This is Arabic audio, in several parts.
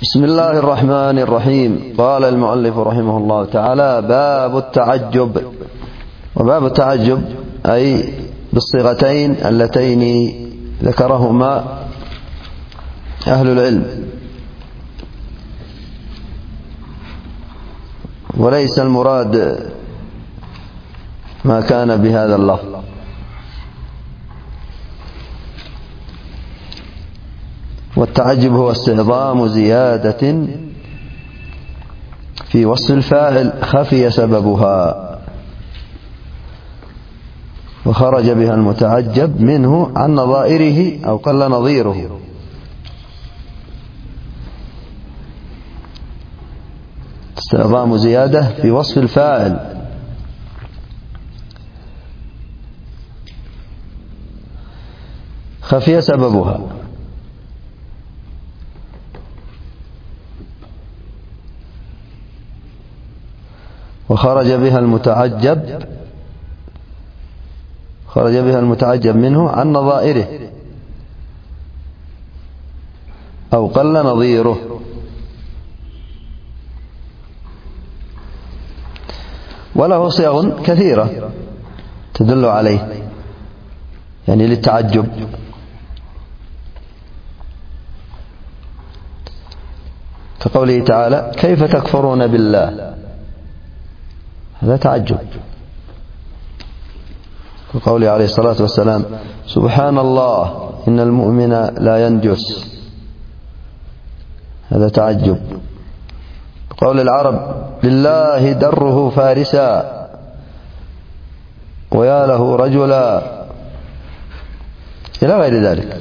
بسم الله الرحمن الرحيم. قال المؤلف رحمه الله تعالى: باب التعجب. وباب التعجب أي بالصيغتين اللتين ذكرهما أهل العلم، وليس المراد ما كان بهذا اللفظ. والتعجب هو استعظام زيادة في وصف الفاعل خفي سببها وخرج بها المتعجب منه عن نظائره أو قل نظيره. استعظام زيادة في وصف الفاعل خفي سببها وخرج بها المتعجب منه عن نظائره أو قل نظيره. وله صيغ كثيرة تدل عليه، يعني للتعجب. كقوله تعالى: كيف تكفرون بالله؟ هذا تعجب. وقوله عليه الصلاة والسلام: سبحان الله إن المؤمن لا ينجس. هذا تعجب. قول العرب: لله دره فارسا ويا له رجلا، إلى غير ذلك.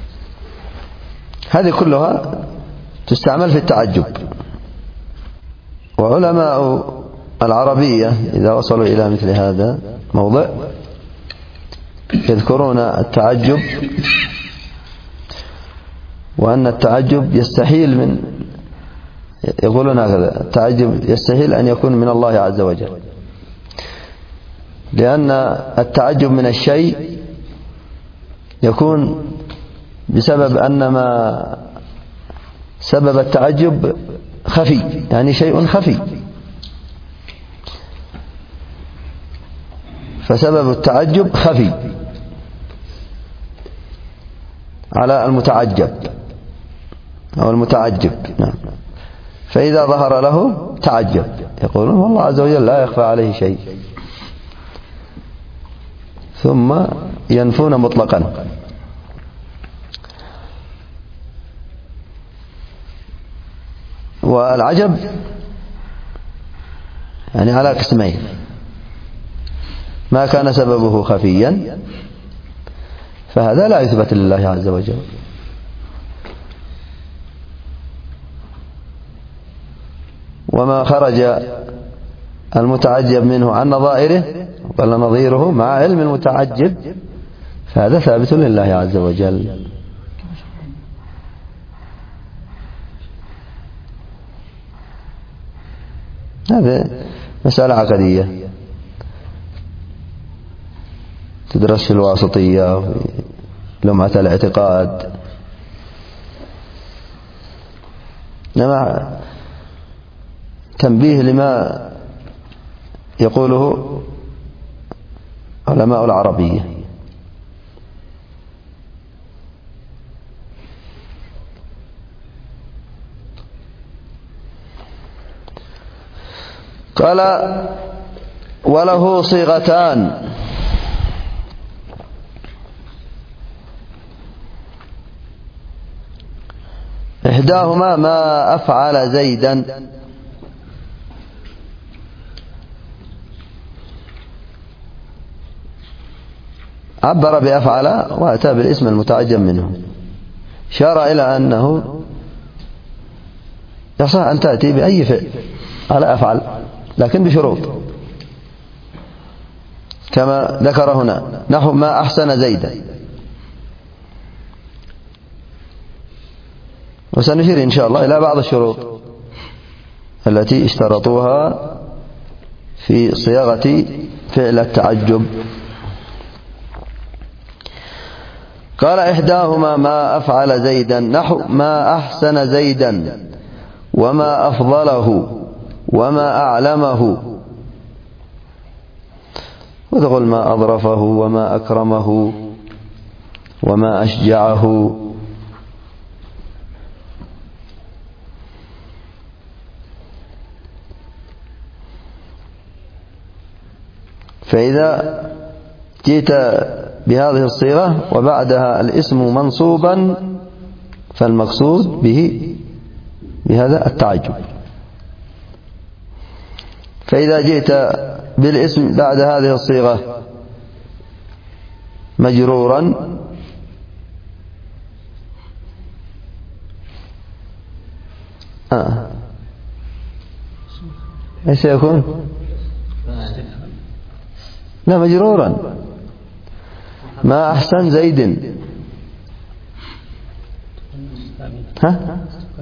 هذه كلها تستعمل في التعجب. وعلماء العربية إذا وصلوا إلى مثل هذا موضع يذكرون التعجب، وأن التعجب يستحيل يقولون هكذا: التعجب يستحيل أن يكون من الله عز وجل، لأن التعجب من الشيء يكون بسبب أن ما سبب التعجب خفي، يعني شيء خفي، فسبب التعجب خفي على المتعجب أو المتعجب. نعم. فإذا ظهر له تعجب، يقولون والله عز وجل لا يخفى عليه شيء، ثم ينفون مطلقا. والعجب يعني على قسمين: ما كان سببه خفيا فهذا لا يثبت لله عز وجل، وما خرج المتعجب منه عن نظائره وقال نظيره مع علم المتعجب فهذا ثابت لله عز وجل. هذه مسألة عقدية تدرس في الواسطية وفي لمعة الاعتقاد. إنما تنبيه لما يقوله علماء العربية. قال: وله صيغتان: إحداهما ما أفعل زيدا، عبر بأفعل وأتى بالاسم المتعجب منه، شار إلى أنه يصح أن تأتي بأي فعل على أفعل، لكن بشروط كما ذكر هنا، نحو ما أحسن زيدا. وسنشير إن شاء الله إلى بعض الشروط التي اشترطوها في صياغة فعل التعجب. قال: إحداهما ما أفعل زيدا، نحو ما أحسن زيدا وما أفضله وما أعلمه، وتقول ما أظرفه وما أكرمه وما أشجعه. فإذا جئت بهذه الصيغة وبعدها الاسم منصوبا فالمقصود به بهذا التعجب. فإذا جئت بالاسم بعد هذه الصيغة مجرورا ايش سيكون؟ لا، مجرورا. ما أحسن زيد. ها؟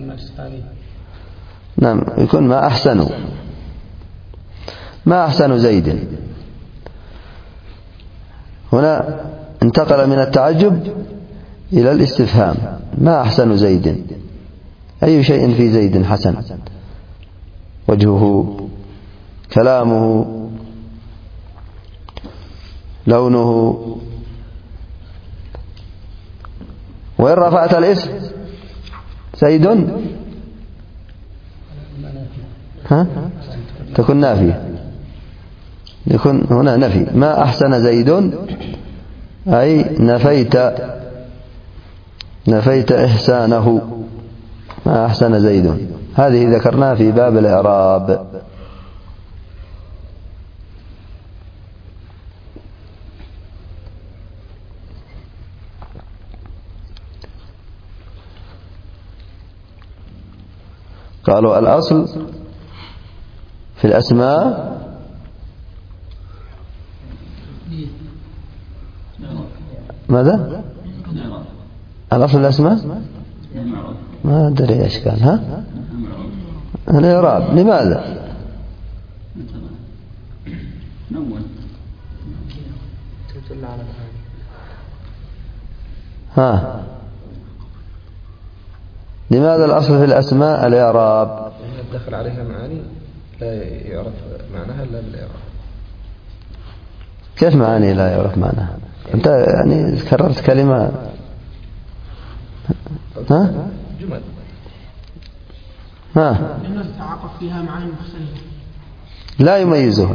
نعم، يكون ما أحسن، ما أحسن زيد. هنا انتقل من التعجب إلى الاستفهام. ما أحسن زيد، أي شيء في زيد حسن؟ وجهه، كلامه، لونه. وإن رفعت الاسم زيد تكون نافية، يكون هنا نفي. ما أحسن زيد أي نفيت إحسانه. ما أحسن زيد، هذه ذكرناها في باب الإعراب. قالوا الأصل في الأسماء ماذا؟ الأصل في الأسماء ما أدري إيش كان. ها؟ الإعراب. لماذا؟ ها؟ لماذا الأصل في الأسماء الإعراب؟ دخل عليها معاني لا يعرف معناها إلا بالإعراب. كيف معاني لا يعرف معناها؟ أنت يعني كررت كلمة. ها؟ جمل. ها؟ لأنه تتعاقب فيها معاني مختلفة لا يميزها،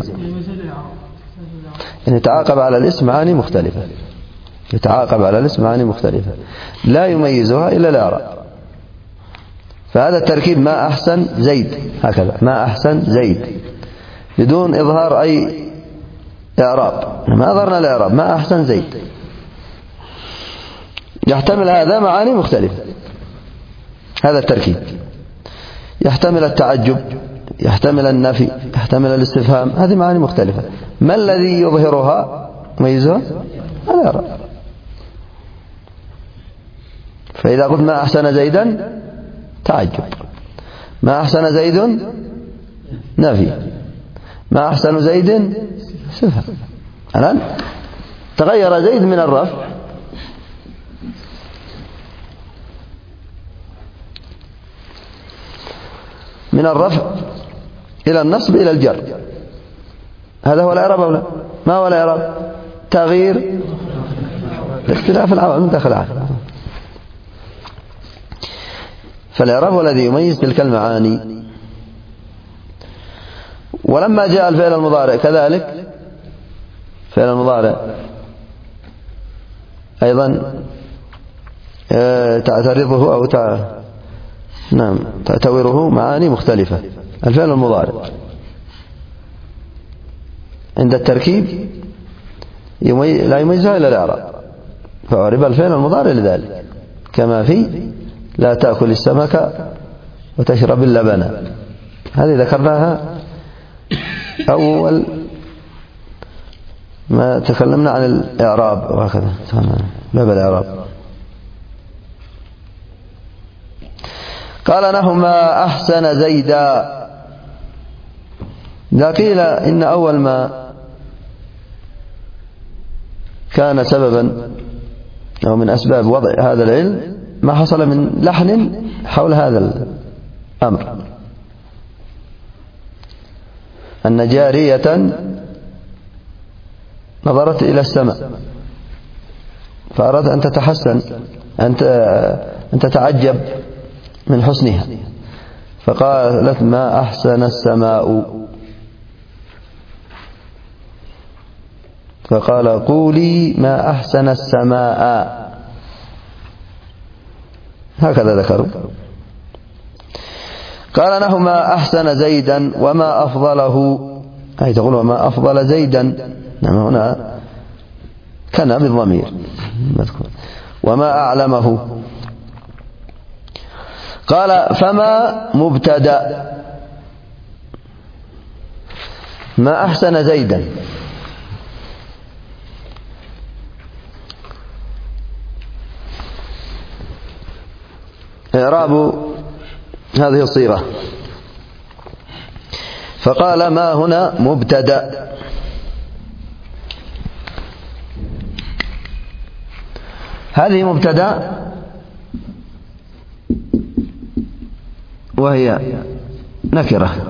يعني يتعاقب على الاسم معاني مختلفة، يتعاقب على الاسم معاني مختلفة لا يميزها إلا الإعراب. فهذا التركيب ما أحسن زيد، هكذا ما أحسن زيد بدون إظهار أي إعراب، ما أظهرنا الإعراب. ما أحسن زيد يحتمل هذا معاني مختلفة. هذا التركيب يحتمل التعجب، يحتمل النفي، يحتمل الاستفهام، هذه معاني مختلفة. ما الذي يظهرها ميزها؟ الإعراب. فإذا قلت ما أحسن زيدا تعجب، ما أحسن زيد نفي، ما أحسن زيد استفهام. الآن تغير زيد من الرفع إلى النصب إلى الجر. هذا هو الإعراب أو لا؟ ما هو الإعراب؟ تغيير اختلاف العوامل داخل عليه. فالإعراب هو الذي يميز تلك المعاني. ولما جاء الفعل المضارع كذلك، فعل المضارع أيضا تعترضه أو تعتوره معاني مختلفة. الفعل المضارع عند التركيب لا يميزها إلا الإعراب، فأعرب الفعل المضارع لذلك، كما في لا تأكل السمك وتشرب اللبن. هذه ذكرناها أول ما تكلمنا عن الإعراب، وهكذا باب الإعراب. قال نحو ما أحسن زيدا. لا قيل إن أول ما كان سببا أو من أسباب وضع هذا العلم ما حصل من لحن حول هذا أمر، أن جارية نظرت إلى السماء فأراد أن تتحسن، أن تتعجب من حسنها، فقالت ما أحسن السماء، فقال قولي ما أحسن السماء، هكذا ذكروا. قال نحو ما أحسن زيدا وما أفضله، أي تقول وما أفضل زيدا، نعم هنا كان بالضمير، وما أعلمه. قال فما مبتدأ ما أحسن زيدا، إعراب هذه الصيغة. فقال ما هنا مبتدأ، هذه مبتدأ وهي نكرة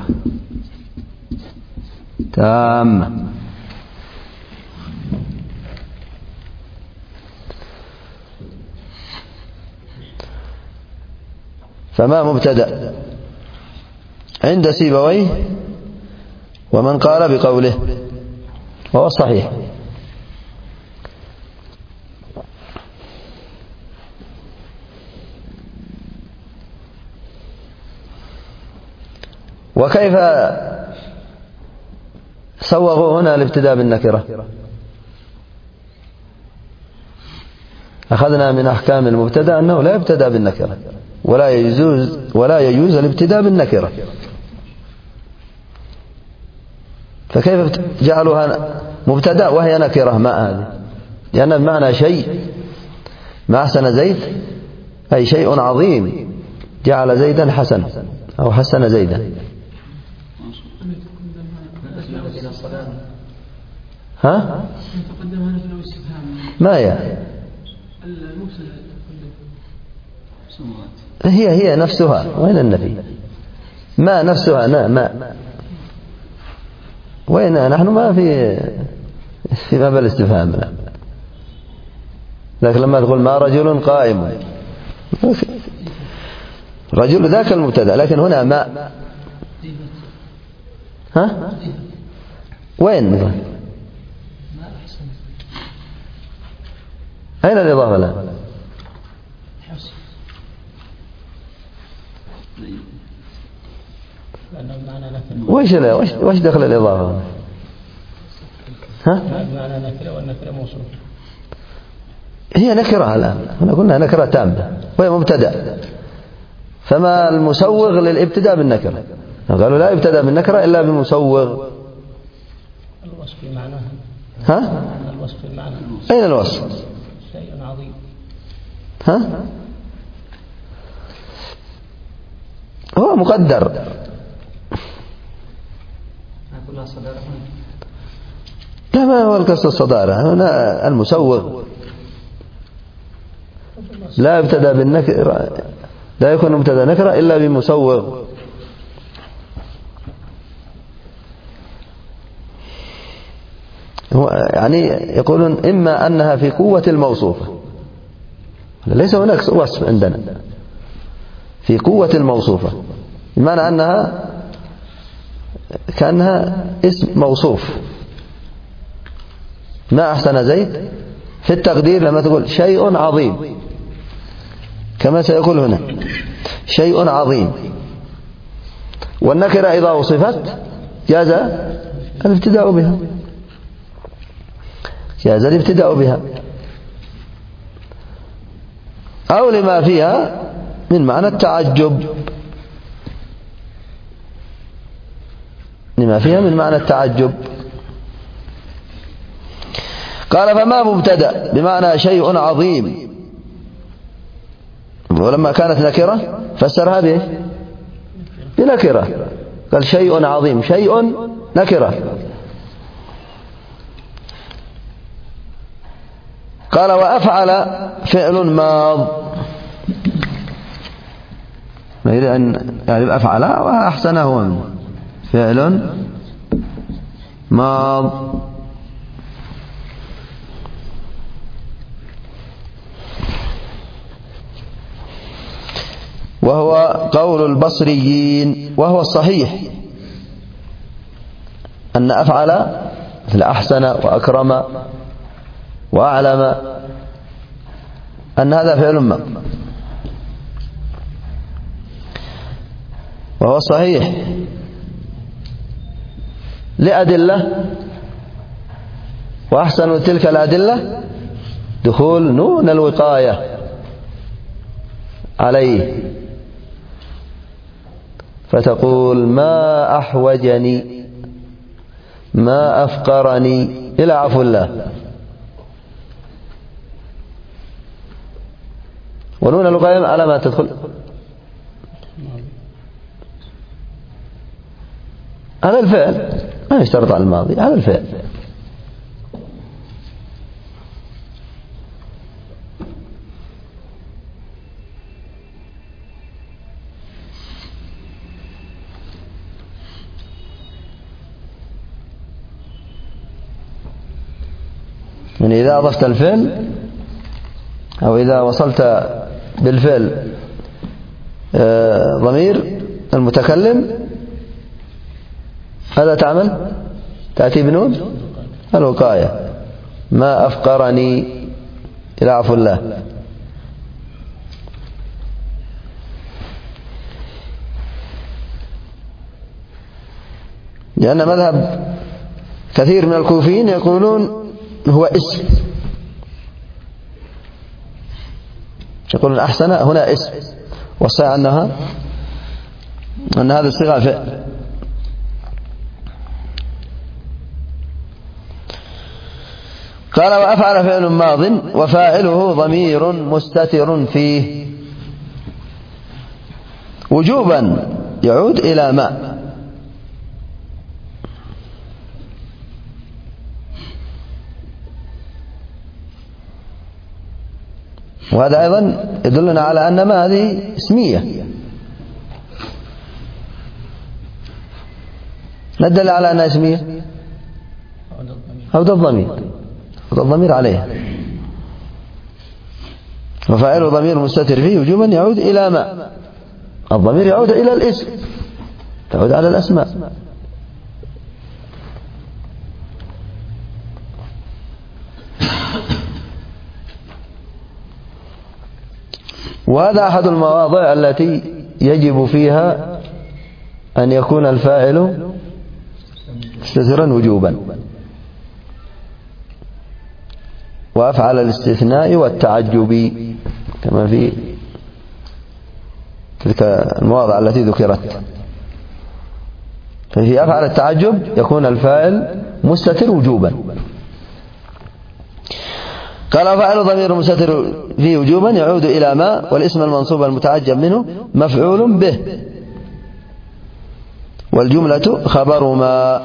تامة، فما مبتدأ عند سيبويه ومن قال بقوله، وهو الصحيح. وكيف سوغوا هنا الابتداء بالنكرة؟ أخذنا من أحكام المبتدأ أنه لا يبتدأ بالنكرة، ولا يجوز الابتداء بالنكرة، فكيف جعلوها مبتدأ وهي نكرة؟ ما هذه؟ لأن بمعنى شيء، ما أحسن زيد أي شيء عظيم، جعل زيدا حسن أو حسن زيدا. ها؟ ما هي نفسها، وين النفي؟ ما نفسها، ما وين؟ نحن ما في باب الاستفهام، لكن لما تقول ما رجل قائم، رجل ذاك المبتدأ، لكن هنا ما، ها؟ وين؟ أين الإضافة لها؟ وش دخل الإضافة؟ ها؟ معنى نكرة والنكرة موصوف، هي نكرة الآن، هنا قلنا نكرة تامة وهي مبتدأ، فما المسوغ للابتداء بالنكرة؟ قالوا لا يبتدأ بالنكرة إلا بمسوغ. الوصف معناها، ها؟ الوصف معناها، أين الوصف؟ شيء عظيم، ها؟ هو مقدر، لا ما هو القصد الصدارة، هنا المسوغ لا يبتدأ بالنكرة، لا يكون مبتدأ نكرة إلا بمسوغ. يعني يقولون إما أنها في قوة الموصوفة، ليس هناك وصف عندنا، في قوة الموصوفة، بمعنى أنها كأنها اسم موصوف. ما أحسن زيد في التقدير لما تقول شيء عظيم، كما سيقول هنا شيء عظيم، والنكرة إذا وصفت جاز الابتداء بها، جاز الابتداء بها، أو لما فيها من معنى التعجب، لما فيها من معنى التعجب. قال فما مبتدأ بمعنى شيء عظيم، ولما كانت نكرة فسرها به بنكرة، قال شيء عظيم، شيء نكرة. قال وأفعل فعل ماض، نريد أن يعني أفعل وأحسن هو منه فعل ماض وهو قول البصريين، وهو الصحيح أن أفعل مثل أحسن وأكرم وأعلم أن هذا فعل ماض، وهو الصحيح لأدلة، وأحسن تلك الأدلة دخول نون الوقاية عليه، فتقول ما أحوجني ما أفقرني إلى عفو الله. ونون الوقاية على ما تدخل على الفعل، ما يشترط على الماضي، على الفعل. من إذا أضفت الفعل أو إذا وصلت بالفعل ضمير المتكلم هذا تعمل تأتي بنون الوقاية، ما أفقرني إلى عفو الله. لأن مذهب كثير من الكوفيين يقولون هو اسم، يقولون أحسن هنا اسم، والصحيح أن هذه الصيغة فعل. قال وأفعل فعل ماض وفاعله ضمير مستتر فيه وجوبا يعود إلى ما. وهذا أيضا يدلنا على أن ما هذه اسمية، ندل على أنها اسمية عود الضمير عليها، وفاعله ضمير مستتر فيه وجوبا يعود إلى ما. الضمير يعود إلى الاسم، تعود على الأسماء. وهذا أحد المواضع التي يجب فيها أن يكون الفاعل مستترا وجوبا. وأفعل الاستثناء والتعجب كما في تلك المواضع التي ذكرت. ففي أفعل التعجب يكون الفاعل مستتر وجوبا. قال فاعل ضمير مستتر فيه وجوبا يعود إلى ما، والاسم المنصوب المتعجب منه مفعول به، والجملة خبر ما.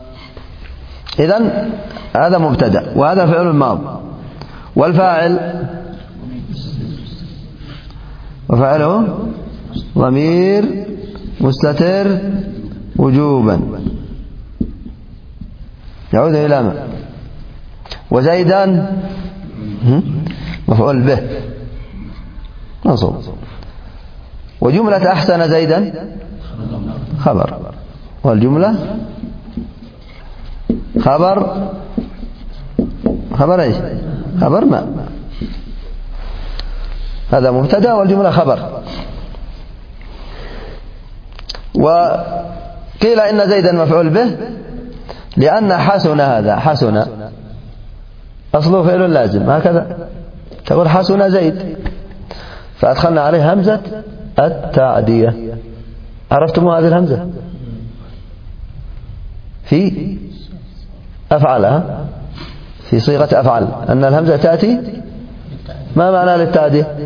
إذن هذا مبتدأ وهذا فعل ماض، والفاعل وفاعله ضمير مستتر وجوبا يعود إلى ما. وزيدان مفعول به منصوب، وجملة أحسن زيدا خبر، والجملة خبر ايش؟ خبر ما. هذا مبتدا والجملة خبر. وقيل إن زيدا مفعول به لأن حسن، هذا حسن أصله فعل لازم، هكذا تقول حسن زيد، فأدخلنا عليه همزة التعدية. عرفتم هذه الهمزة في أفعلها في صيغة أفعل أن الهمزة تأتي ما معنى للتعدية؟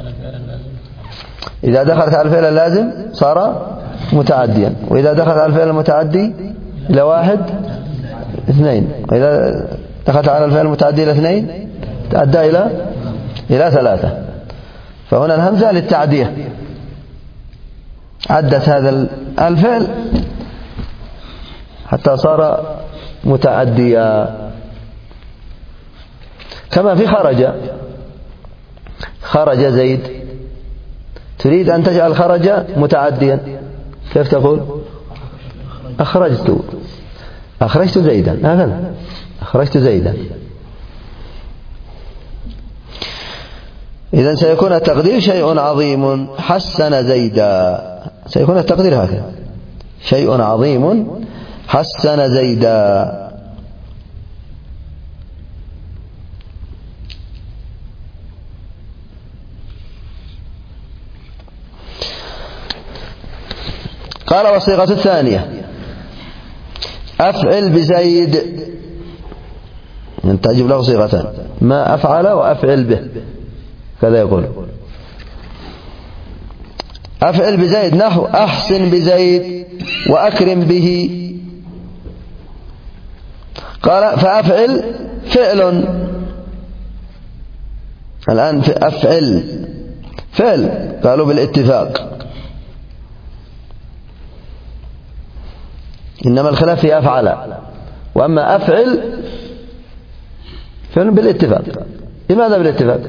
إذا دخلت على الفعل اللازم صار متعديا، وإذا دخلت على الفعل المتعدي إلى 1 2، وإذا دخلت على الفعل المتعدي إلى 2 تأدى إلى 3. فهنا الهمزة للتعدية. عدت هذا الفعل حتى صار متعديا. كما في خرج زيد، تريد أن تجعل خرج متعديا، كيف تقول؟ أخرجت زيدا، هكذا أخرجت زيدا. إذن سيكون التقدير شيء عظيم حسن زيدا، سيكون التقدير هكذا: شيء عظيم حسن زيدا. قال: والصيغة الثانية أفعل بزيد، تجب له صيغتان: ما أفعل وأفعل به، كذا يقول. أفعل بزيد نحو أحسن بزيد وأكرم به. قال: فأفعل فعل، الآن أفعل فعل، قالوا بالاتفاق، إنما الخلاف في أفعل، وأما أفعل فعل بالاتفاق. لماذا بالاتفاق؟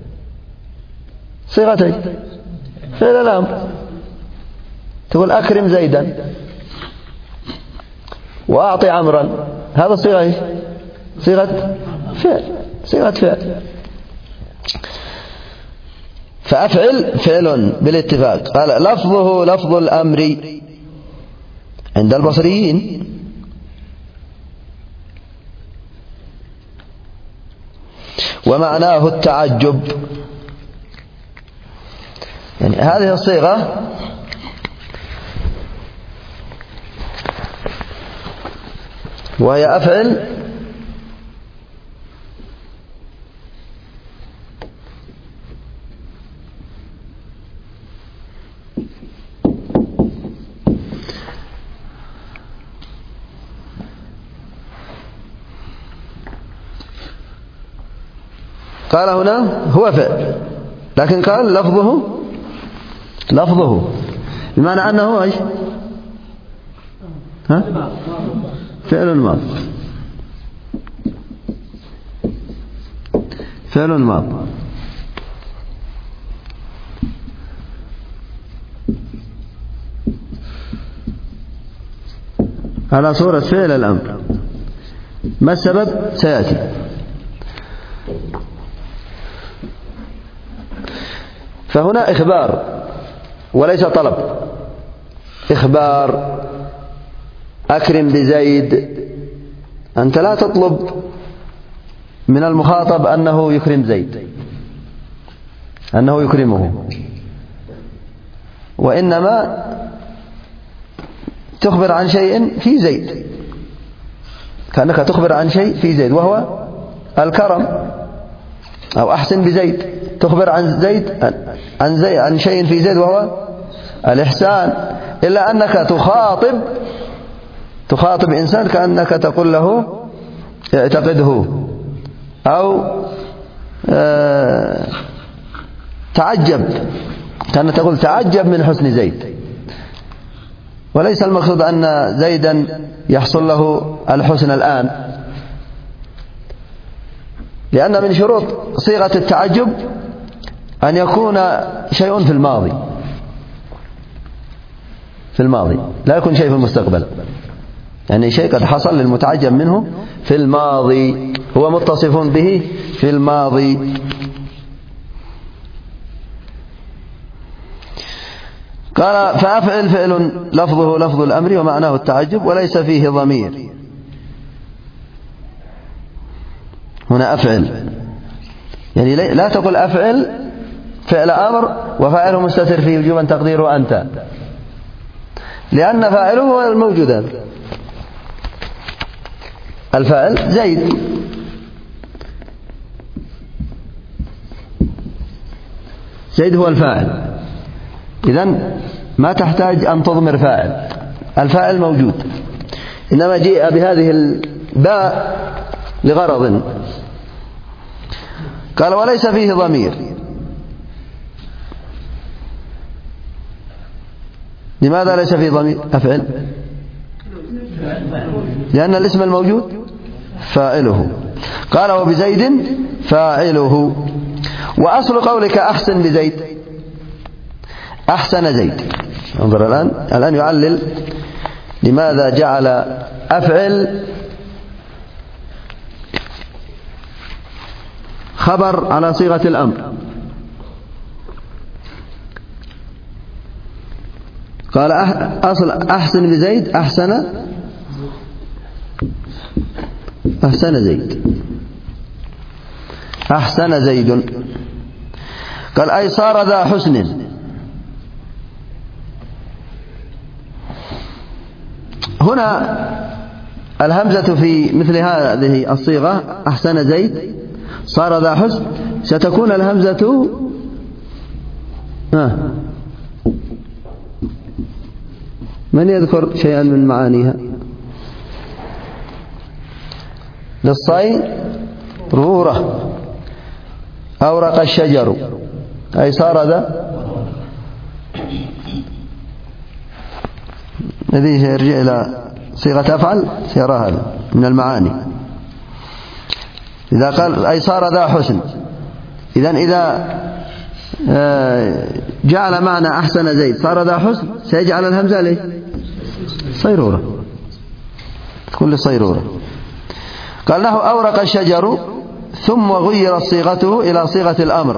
صيغتين: فعل الأمر، تقول أكرم زيدا وأعطي عمرا، هذا صيغة فعل. فأفعل فعل بالاتفاق. قال: لفظه لفظ الأمر عند البصريين، ومعناه التعجب. يعني هذه الصيغة وهي أفعل قال هنا هو فعل، لكن قال لفظه بمعنى أنه إيش؟ فعل ماض. على صورة فعل الأمر. ما السبب؟ سيأتي. فهنا إخبار وليس طلب. إخبار: أكرم بزيد. أنت لا تطلب من المخاطب أنه يكرم زيد، أنه يكرمه، وإنما تخبر عن شيء في زيد، كأنك تخبر عن شيء في زيد وهو الكرم. أو أحسن بزيد، تخبر عن زيد عن شيء في زيد وهو الإحسان. إلا أنك تخاطب إنسان كأنك تقول له اعتقده، أو تعجب، كأنك تقول تعجب من حسن زيد. وليس المقصود أن زيدا يحصل له الحسن الآن، لأن من شروط صيغة التعجب أن يكون شيء في الماضي، لا يكون شيء في المستقبل. يعني شيء قد حصل للمتعجب منه في الماضي، هو متصف به في الماضي. قال: فأفعل فعل لفظه لفظ الأمر ومعناه التعجب وليس فيه ضمير. هنا أفعل، يعني لا تقل أفعل فعل أمر وفاعله مستتر فيه وجوبا تقديره أنت، لأن فاعله هو الموجود. الفاعل زيد، زيد هو الفاعل، إذن ما تحتاج أن تضمر فاعل، الفاعل موجود. إنما جيء بهذه الباء لغرض. قال: وليس فيه ضمير. لماذا ليس في ضمير أفعل؟ لأن الاسم الموجود فاعله. قال وبزيد فاعله. وأصل قولك أحسن بزيد أحسن زيد. انظر الآن يعلل لماذا جعل أفعل خبر على صيغة الأمر. قال أصل أحسن بزيد أحسن زيد أحسن زيد. قال أي صار ذا حسن. هنا الهمزة في مثل هذه الصيغة أحسن زيد صار ذا حسن ستكون الهمزة من يذكر شيئا من معانيها؟ للصيرورة أورق الشجر أي صار ذا الذي يرجع إلى صيغة أفعل سيرى هذا من المعاني. إذا قال أي صار ذا حسن إذا جعل معنى أحسن زيد صار ذا حسن سيجعل الهمزة ليه صيرورة كل صيرورة. قال له أورق الشجر ثم غيرت صيغته إلى صيغة الأمر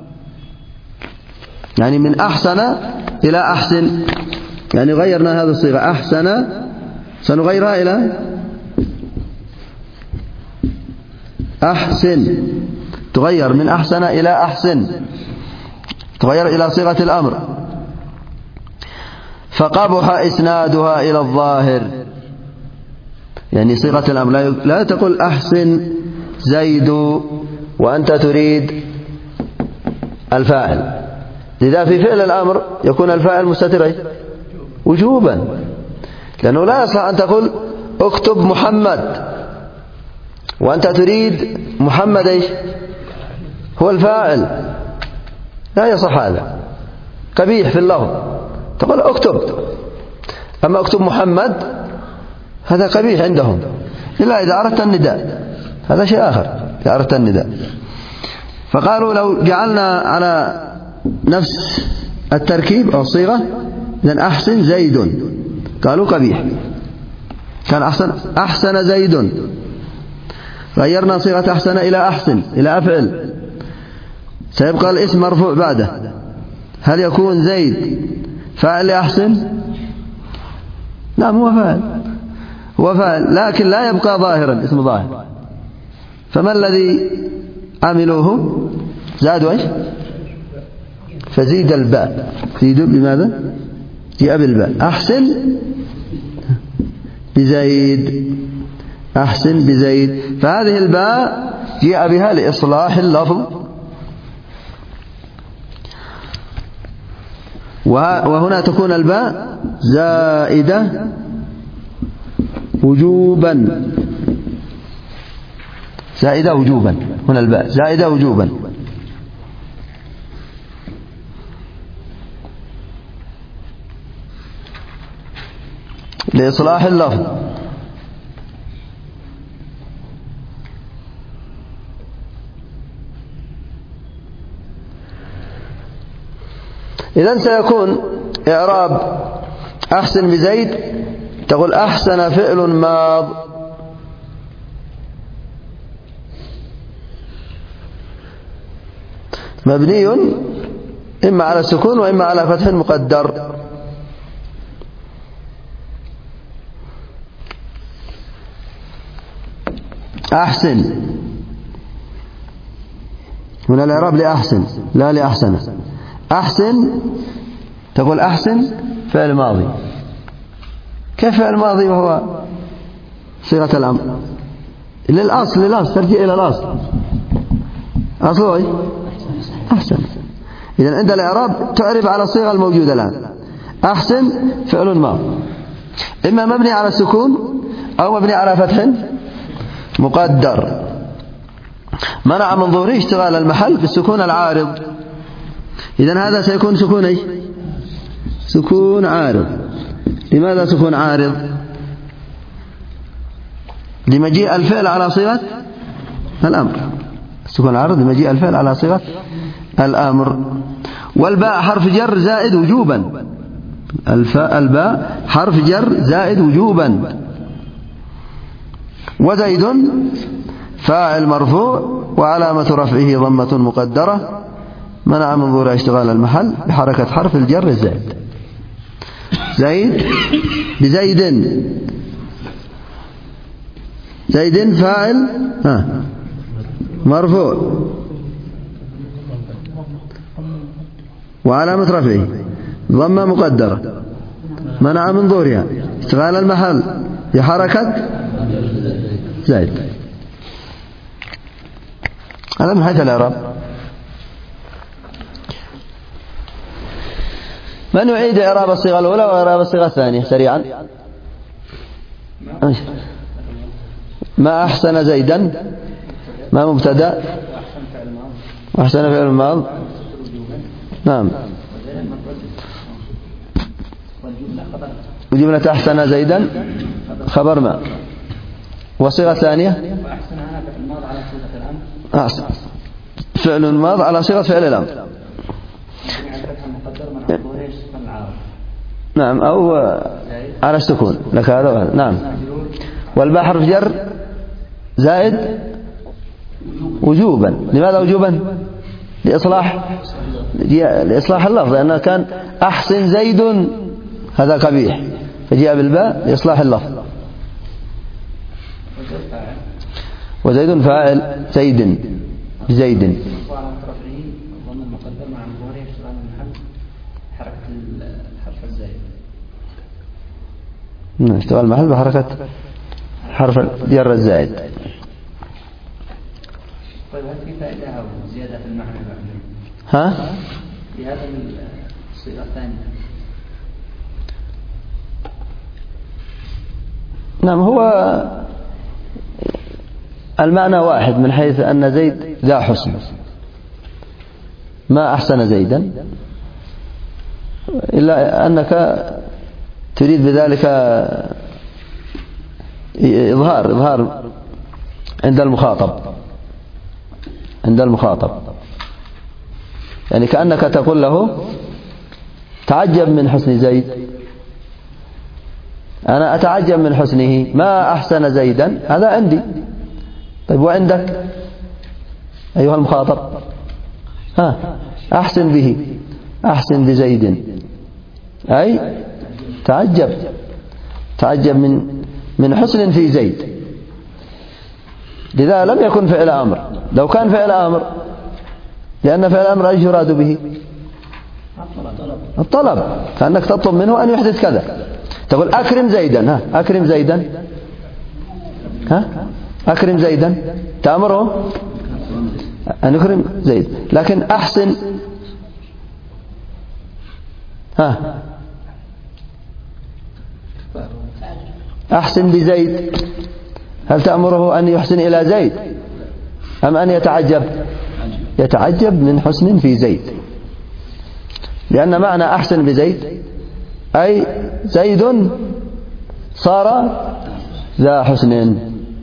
يعني من أحسن إلى أحسن يعني غيرنا هذه الصيغة أحسن سنغيرها إلى أحسن تغير من أحسن إلى أحسن تغير إلى صيغة الأمر. فقبح إسنادها إلى الظاهر يعني صيغة الأمر لا تقول أحسن زيد وأنت تريد الفاعل. لذا في فعل الأمر يكون الفاعل مستتر وجوبا لأنه لا يصح أن تقول اكتب محمد وأنت تريد محمد إيش هو الفاعل لا يصح هذا قبيح في اللفظ تقول اكتب. أما اكتب محمد هذا قبيح عندهم إلا إذا أردت النداء هذا شيء آخر إذا أردت النداء. فقالوا لو جعلنا على نفس التركيب أو الصيغة إذن أحسن زيد قالوا قبيح كان أحسن زيد غيرنا صيغة أحسن إلى أحسن إلى أفعل سيبقى الاسم مرفوع بعده. هل يكون زيد فاعل لأحسن؟ نعم هو فاعل لكن لا يبقى ظاهرا اسم ظاهر. فما الذي عملوه زادوا ايش فزيد الباء زيدوا بماذا جاء بالباء أحسن بزيد أحسن بزيد. فهذه الباء جاء بها لإصلاح اللفظ وهنا تكون الباء زائدة وجوبا زائدة وجوبا هنا الباء زائدة وجوبا. لإصلاح اللفظ. إذن سيكون إعراب أحسن بزيد تقول أحسن فعل ماض مبني إما على السكون وإما على فتح مقدر. أحسن من الإعراب لأحسن لا لأحسن. أحسن تقول أحسن فعل ماضي. كيف فعل ماضي وهو صيغة الأمر؟ للأصل ترجع إلى الأصل أصله أحسن. إذن عند الإعراب تعرب على الصيغة الموجودة الآن. أحسن فعل ماضي إما مبني على السكون أو مبني على فتح مقدر منع من ظهوره اشتغال المحل بالسكون العارض. إذن هذا سيكون سكون سكون عارض. لماذا سكون عارض؟ لمجيء الفعل على صيغة الأمر. سكون عارض لمجيء الفعل على صيغة الأمر. والباء حرف جر زائد وجوبا. الباء حرف جر زائد وجوبا. وزيد فاعل مرفوع وعلامة رفعه ضمة مقدرة منع من ظهور اشتغال المحل بحركة حرف الجر الزائد. زيد بزيد. زيد فاعل مرفوع وعلامة رفعه ضمة مقدرة منع من ظهورها اشتغال المحل بحركة زائد. هذا من حيث الإعراب. من يعيد إعراب الصيغة الأولى وإعراب الصيغة الثانية سريعا؟ ما أحسن زيدا ما مبتدأ وأحسن فعل الماض. نعم. وجملة أحسن زيدا خبر ما. والصيغة الثانية فعل الماض على صيغة فعل الأمر. نعم أو على السكون لك هذا. نعم. والباء حرف جر زائد وجوبا. لماذا وجوبا؟ لإصلاح اللفظ، لأنه كان أحسن زيد هذا قبيح فجاء بالباء لإصلاح اللفظ. وزيد فاعل زيد بزيد. اشتغل المحل بحركة حرف الجر الزائد. طيب هل في فائدة أو زيادة في المعنى في هذا الصيغة الثانية؟ نعم هو المعنى واحد من حيث أن زيد ذا حسن. ما أحسن زيدا إلا أنك تريد بذلك إظهار عند المخاطب يعني كأنك تقول له تعجب من حسن زيد، أنا أتعجب من حسنه، ما أحسن زيدا هذا عندي. طيب وعندك أيها المخاطب؟ أحسن به، أحسن بزيد، أي تعجب من حسن في زيد. لذا لم يكن فعل أمر. لو كان فعل أمر، لأن فعل أمر أيش يراد به؟ الطلب، كأنك تطلب منه أن يحدث كذا. تقول أكرم زيدا، أكرم زيدا، أكرم زيدا، تأمره أن يكرم زيد. لكن أحسن، أحسن بزيد، هل تأمره أن يحسن إلى زيد أم أن يتعجب من حسن في زيد؟ لأن معنى أحسن بزيد أي زيد صار ذا حسن.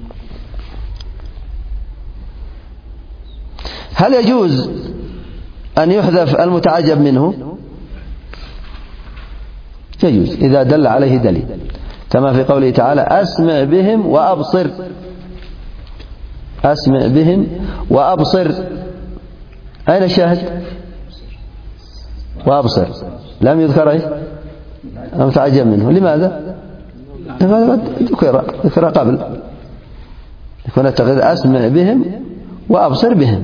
هل يجوز أن يحذف المتعجب منه؟ يجوز إذا دل عليه دليل، كما في قوله تعالى أسمع بهم وأبصر. أسمع بهم وأبصر، أين الشاهد؟ وأبصر لم يذكر المتعجب منه. لماذا؟ ذكر قبل، يكون التقدير أسمع بهم وأبصر بهم.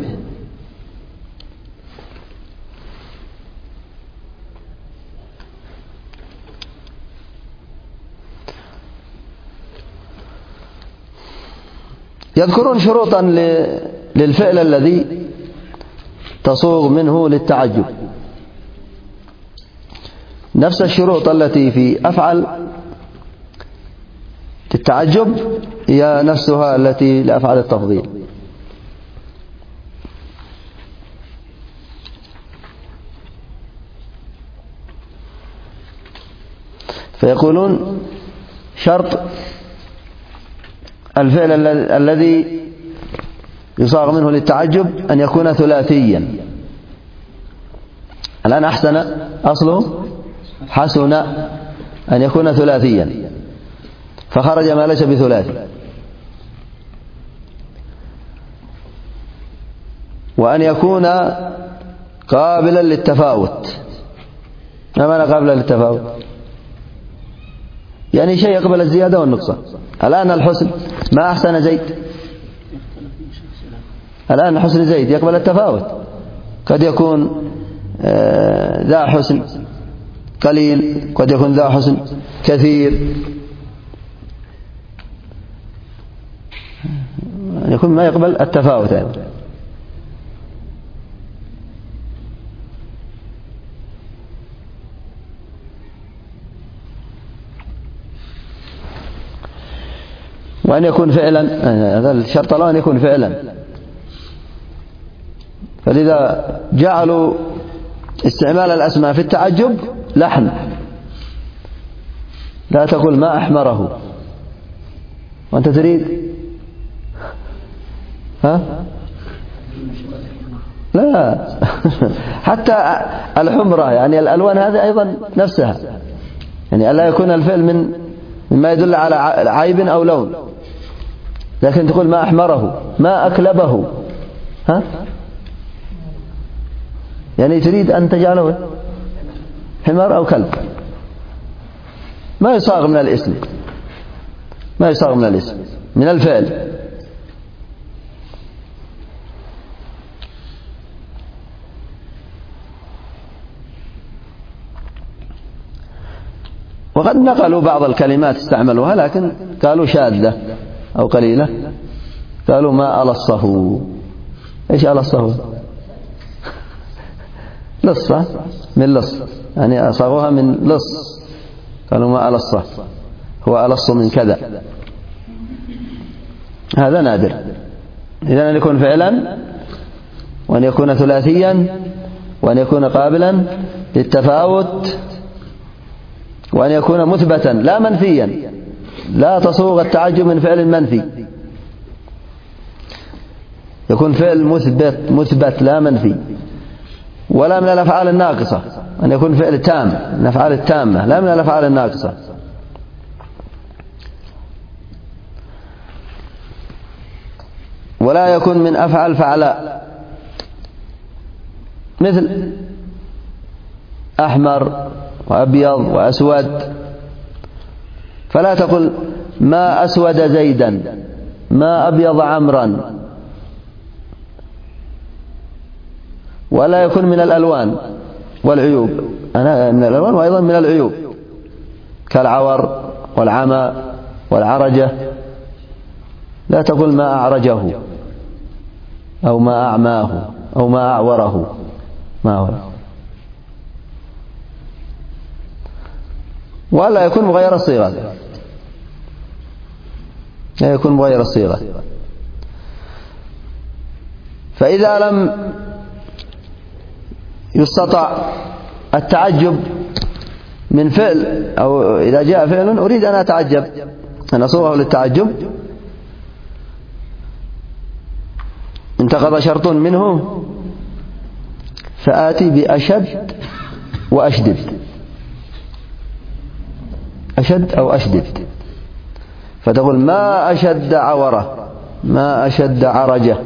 يذكرون شروطا للفعل الذي تصوغ منه للتعجب، نفس الشروط التي في أفعل التعجب هي نفسها التي لأفعل التفضيل. فيقولون شرط الفعل الذي يصاغ منه للتعجب أن يكون ثلاثيا. الآن أحسن أصله حسن، أن يكون ثلاثيا، فخرج ما ليس بثلاثي. وأن يكون قابلا للتفاوت. ما معنى قابلا للتفاوت؟ يعني شيء يقبل الزيادة والنقصان. الآن الحسن ما أحسن زيد، الآن حسن زيد يقبل التفاوت، قد يكون ذا حسن قليل، قد يكون ذا حسن كثير، يكون ما يقبل التفاوت يعني. وأن يكون فعلا، هذا الشرط له أن يكون فعلا. فلذا جعلوا استعمال الأسماء في التعجب لحن. لا تقول ما أحمره وأنت تريد لا حتى الحمرة يعني الألوان هذه أيضا نفسها، يعني ألا يكون الفعل مما يدل على عيب أو لون، لكن تقول ما أحمره، ما أكلبه، يعني تريد أن تجعله حمار أو كلب. ما يصاغ من الاسم، ما يصاغ من الاسم، من الفعل. وقد نقلوا بعض الكلمات استعملوها لكن قالوا شاذة أو قليلة. قالوا ما ألصه. إيش ألصه؟ لصة، من لص، يعني أصاغوها من لص. قالوا ما ألصه، هو ألص من كذا. هذا نادر. إذن أن يكون فعلا، وأن يكون ثلاثيا، وأن يكون قابلا للتفاوت، وأن يكون مثبتا لا منفيا. لا تصوغ التعجب من فعل منفي، يكون فعل مثبت لا منفي. ولا من الأفعال الناقصة، أن يكون فعل تام، من الأفعال التامة لا من الأفعال الناقصة. ولا يكون من أفعال فعلاء، مثل أحمر وأبيض وأسود. فلا تقل ما أسود زيدا، ما أبيض عمرا. ولا يكون من الألوان والعيوب، أنا من الألوان وأيضا من العيوب، كالعور والعمى والعرجة. لا تقل ما أعرجه أو ما أعماه أو ما أعوره، ما أعوره. ولا يكون مغير الصيغة، لا يكون مغير الصيغة. فإذا لم يستطع التعجب من فعل، أو إذا جاء فعل أريد أن أتعجب، أن أصوغه للتعجب، انتقض شرط منه، فآتي بأشد وأشدد، أشد أو أشدد. فتقول ما أشد عوره، ما أشد عرجه،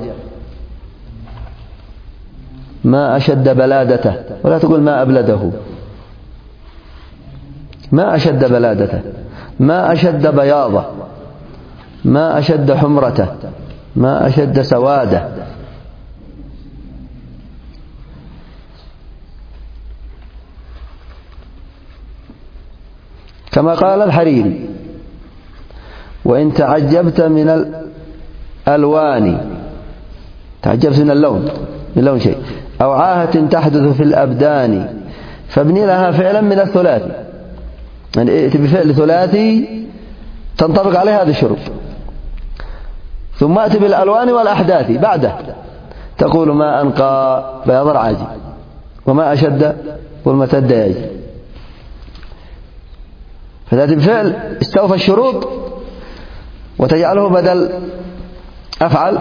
ما أشد بلادته. ولا تقول ما أبلده، ما أشد بلادته، ما أشد بياضه، ما أشد حمرته، ما أشد سواده. كما قال الحريري: وإن تعجبت من الألوان، تعجبت من اللون، من لون شيء، أو عاهة تحدث في الأبدان، فابني لها فعلا من الثلاثي. يعني ائت بفعل ثلاثي تنطبق عليه هذه الشروط، ثم أتي بالألوان والأحداث بعده. تقول ما أنقى بياض العاجي، وما أشد والمتد يجي. فتأتي بفعل استوفى الشروط وتجعله بدل أفعل.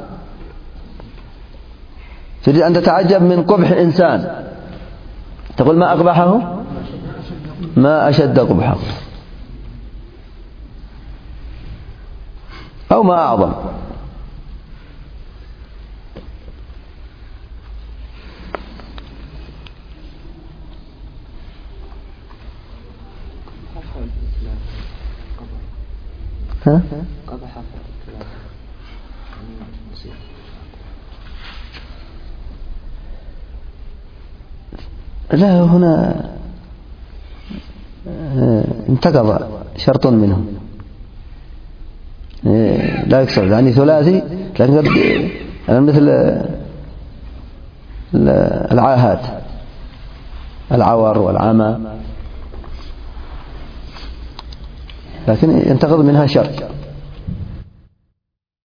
تريد أن تتعجب من قبح إنسان تقول ما أقبحه، ما أشد قبحه، أو ما أعظم. ها؟ لا، هنا انتقض شرط منهم، لا يكسر يعني ثلاثي، لكن قد مثل العاهات، العور والعمى، لكن ينتقض منها شرط.